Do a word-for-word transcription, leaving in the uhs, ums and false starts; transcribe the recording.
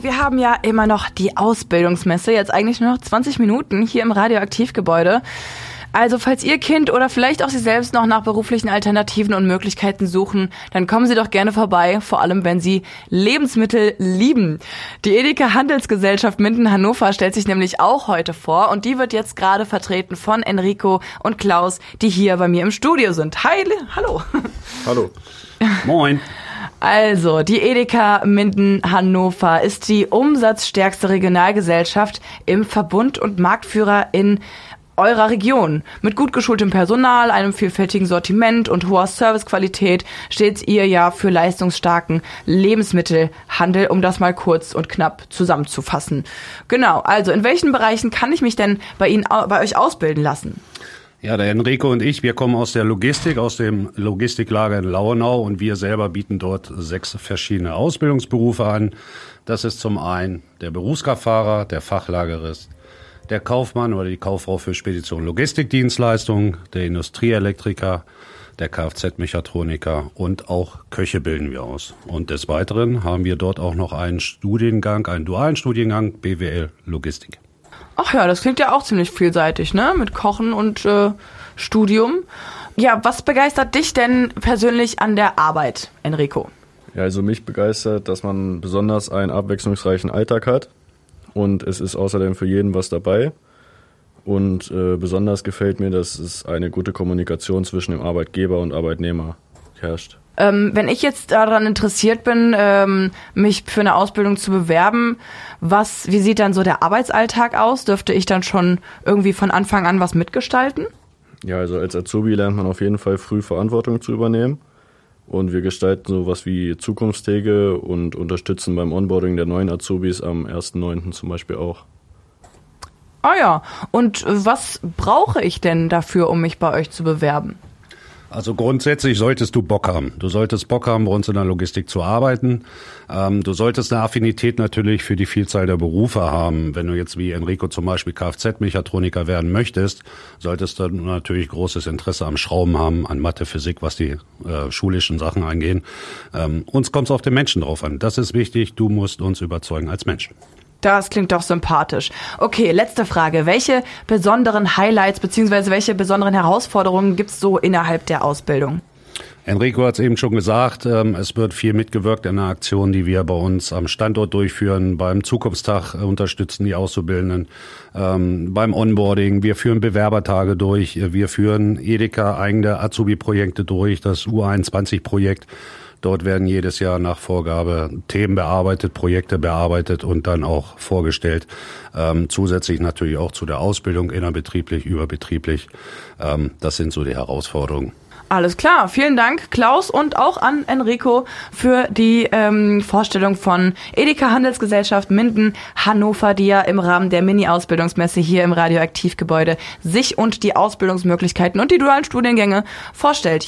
Wir haben ja immer noch die Ausbildungsmesse, jetzt eigentlich nur noch zwanzig Minuten hier im Radioaktivgebäude. Also falls Ihr Kind oder vielleicht auch Sie selbst noch nach beruflichen Alternativen und Möglichkeiten suchen, dann kommen Sie doch gerne vorbei, vor allem wenn Sie Lebensmittel lieben. Die Edeka Handelsgesellschaft Minden-Hannover stellt sich nämlich auch heute vor und die wird jetzt gerade vertreten von Enrico und Klaus, die hier bei mir im Studio sind. Hi, hallo. Hallo. Moin. Also, die Edeka Minden-Hannover ist die umsatzstärkste Regionalgesellschaft im Verbund und Marktführer in eurer Region. Mit gut geschultem Personal, einem vielfältigen Sortiment und hoher Servicequalität steht ihr ja für leistungsstarken Lebensmittelhandel, um das mal kurz und knapp zusammenzufassen. Genau, also in welchen Bereichen kann ich mich denn bei Ihnen, bei euch ausbilden lassen? Ja, der Enrico und ich, wir kommen aus der Logistik, aus dem Logistiklager in Lauenau und wir selber bieten dort sechs verschiedene Ausbildungsberufe an. Das ist zum einen der Berufskraftfahrer, der Fachlagerist, der Kaufmann oder die Kauffrau für Spedition und Logistikdienstleistungen, der Industrieelektriker, der Kfz-Mechatroniker und auch Köche bilden wir aus. Und des Weiteren haben wir dort auch noch einen Studiengang, einen dualen Studiengang B W L Logistik. Ach ja, das klingt ja auch ziemlich vielseitig, ne? Mit Kochen und äh, Studium. Ja, was begeistert dich denn persönlich an der Arbeit, Enrico? Ja, also mich begeistert, dass man besonders einen abwechslungsreichen Alltag hat. Und es ist außerdem für jeden was dabei. Und äh, besonders gefällt mir, dass es eine gute Kommunikation zwischen dem Arbeitgeber und Arbeitnehmer herrscht. Ähm, wenn ich jetzt daran interessiert bin, ähm, mich für eine Ausbildung zu bewerben, was, wie sieht dann so der Arbeitsalltag aus? Dürfte ich dann schon irgendwie von Anfang an was mitgestalten? Ja, also als Azubi lernt man auf jeden Fall früh Verantwortung zu übernehmen. Und wir gestalten sowas wie Zukunftstage und unterstützen beim Onboarding der neuen Azubis am ersten neunten zum Beispiel auch. Ah ja, und was brauche ich denn dafür, um mich bei euch zu bewerben? Also grundsätzlich solltest du Bock haben. Du solltest Bock haben, bei uns in der Logistik zu arbeiten. Ähm, du solltest eine Affinität natürlich für die Vielzahl der Berufe haben. Wenn du jetzt wie Enrico zum Beispiel Kfz-Mechatroniker werden möchtest, solltest du natürlich großes Interesse am Schrauben haben, an Mathe, Physik, was die äh, schulischen Sachen angehen. Ähm, uns kommt es auf den Menschen drauf an. Das ist wichtig. Du musst uns überzeugen als Menschen. Das klingt doch sympathisch. Okay, letzte Frage. Welche besonderen Highlights bzw. welche besonderen Herausforderungen gibt es so innerhalb der Ausbildung? Enrico hat es eben schon gesagt, ähm, es wird viel mitgewirkt in einer Aktion, die wir bei uns am Standort durchführen. Beim Zukunftstag äh, unterstützen die Auszubildenden, ähm, beim Onboarding. Wir führen Bewerbertage durch, wir führen Edeka eigene Azubi-Projekte durch, das U einundzwanzig-Projekt. Dort werden jedes Jahr nach Vorgabe Themen bearbeitet, Projekte bearbeitet und dann auch vorgestellt. Ähm, zusätzlich natürlich auch zu der Ausbildung innerbetrieblich, überbetrieblich. Ähm, das sind so die Herausforderungen. Alles klar, vielen Dank Klaus und auch an Enrico für die ähm, Vorstellung von Edeka Handelsgesellschaft Minden-Hannover, die ja im Rahmen der Mini-Ausbildungsmesse hier im Radioaktivgebäude sich und die Ausbildungsmöglichkeiten und die dualen Studiengänge vorstellt.